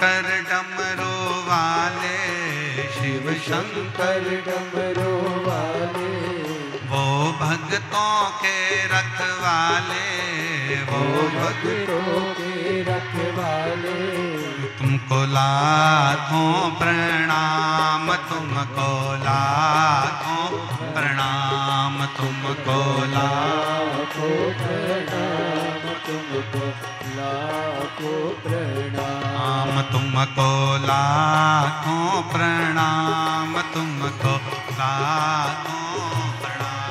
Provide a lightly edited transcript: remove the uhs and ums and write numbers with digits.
शंकर डमरू वाले, शिव शंकर डमरू वाले, वो भक्तों के रखवाले, वो भक्तों के रखवाले। तुमको लाखों प्रणाम, तुमको लाखों प्रणाम, तुमको लाखों प्रणाम, तुमको लाखों प्रणाम, तुमको लाखों प्रणाम,